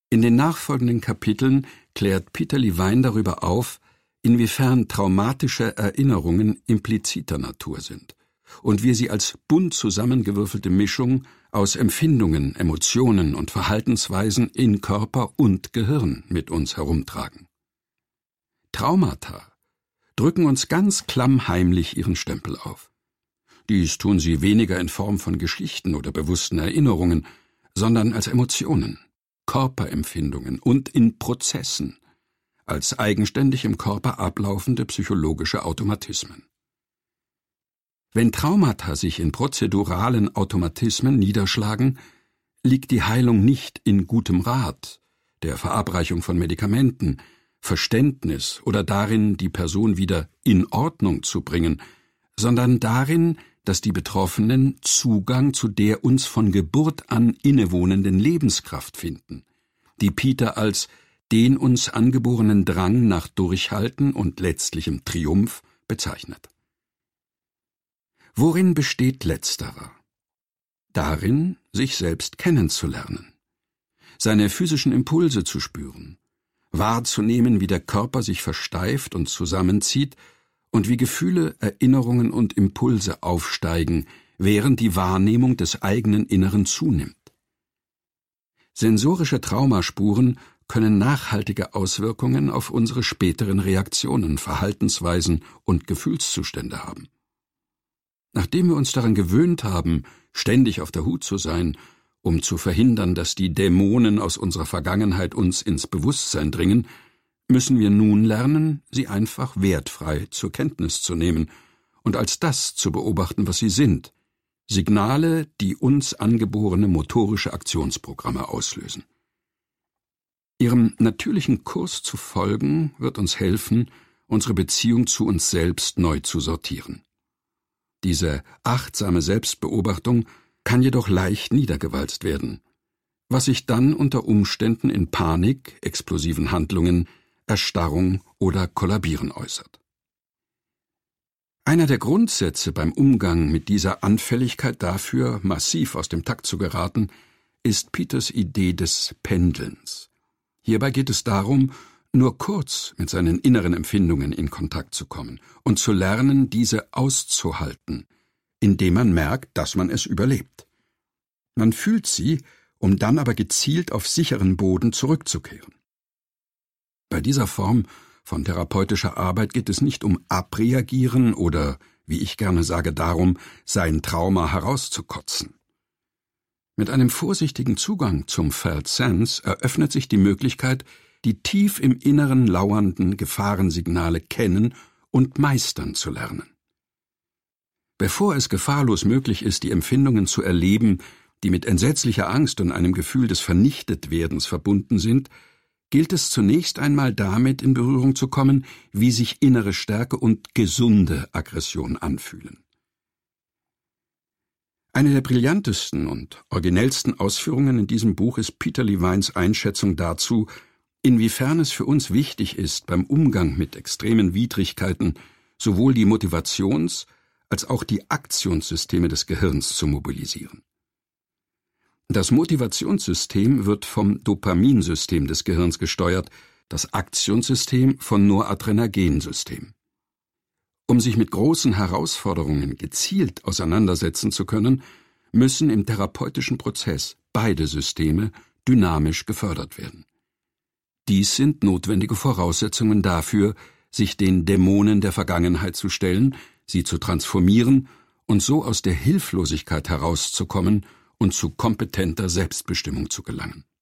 In den nachfolgenden Kapiteln klärt Peter Levine darüber auf, inwiefern traumatische Erinnerungen impliziter Natur sind und wir sie als bunt zusammengewürfelte Mischung aus Empfindungen, Emotionen und Verhaltensweisen in Körper und Gehirn mit uns herumtragen. Traumata drücken uns ganz klammheimlich ihren Stempel auf. Dies tun sie weniger in Form von Geschichten oder bewussten Erinnerungen, sondern als Emotionen, Körperempfindungen und in Prozessen, als eigenständig im Körper ablaufende psychologische Automatismen. Wenn Traumata sich in prozeduralen Automatismen niederschlagen, liegt die Heilung nicht in gutem Rat, der Verabreichung von Medikamenten, Verständnis oder darin, die Person wieder in Ordnung zu bringen, sondern darin, dass die Betroffenen Zugang zu der uns von Geburt an innewohnenden Lebenskraft finden, die Peter als den uns angeborenen Drang nach Durchhalten und letztlichem Triumph bezeichnet. Worin besteht letzterer? Darin, sich selbst kennenzulernen, seine physischen Impulse zu spüren, wahrzunehmen, wie der Körper sich versteift und zusammenzieht und wie Gefühle, Erinnerungen und Impulse aufsteigen, während die Wahrnehmung des eigenen Inneren zunimmt. Sensorische Traumaspuren können nachhaltige Auswirkungen auf unsere späteren Reaktionen, Verhaltensweisen und Gefühlszustände haben. Nachdem wir uns daran gewöhnt haben, ständig auf der Hut zu sein, um zu verhindern, dass die Dämonen aus unserer Vergangenheit uns ins Bewusstsein dringen, müssen wir nun lernen, sie einfach wertfrei zur Kenntnis zu nehmen und als das zu beobachten, was sie sind: Signale, die uns angeborene motorische Aktionsprogramme auslösen. Ihrem natürlichen Kurs zu folgen, wird uns helfen, unsere Beziehung zu uns selbst neu zu sortieren. Diese achtsame Selbstbeobachtung kann jedoch leicht niedergewalzt werden, was sich dann unter Umständen in Panik, explosiven Handlungen, Erstarrung oder Kollabieren äußert. Einer der Grundsätze beim Umgang mit dieser Anfälligkeit dafür, massiv aus dem Takt zu geraten, ist Peters Idee des Pendelns. Hierbei geht es darum, nur kurz mit seinen inneren Empfindungen in Kontakt zu kommen und zu lernen, diese auszuhalten, indem man merkt, dass man es überlebt. Man fühlt sie, um dann aber gezielt auf sicheren Boden zurückzukehren. Bei dieser Form von therapeutischer Arbeit geht es nicht um Abreagieren oder, wie ich gerne sage, darum, sein Trauma herauszukotzen. Mit einem vorsichtigen Zugang zum Felt Sense eröffnet sich die Möglichkeit, die tief im Inneren lauernden Gefahrensignale kennen und meistern zu lernen. Bevor es gefahrlos möglich ist, die Empfindungen zu erleben, die mit entsetzlicher Angst und einem Gefühl des Vernichtetwerdens verbunden sind, gilt es zunächst einmal damit in Berührung zu kommen, wie sich innere Stärke und gesunde Aggression anfühlen. Eine der brillantesten und originellsten Ausführungen in diesem Buch ist Peter Levines Einschätzung dazu, inwiefern es für uns wichtig ist, beim Umgang mit extremen Widrigkeiten sowohl die Motivations- als auch die Aktionssysteme des Gehirns zu mobilisieren. Das Motivationssystem wird vom Dopaminsystem des Gehirns gesteuert, das Aktionssystem vom Noradrenagensystem. Um sich mit großen Herausforderungen gezielt auseinandersetzen zu können, müssen im therapeutischen Prozess beide Systeme dynamisch gefördert werden. Dies sind notwendige Voraussetzungen dafür, sich den Dämonen der Vergangenheit zu stellen, sie zu transformieren und so aus der Hilflosigkeit herauszukommen und zu kompetenter Selbstbestimmung zu gelangen.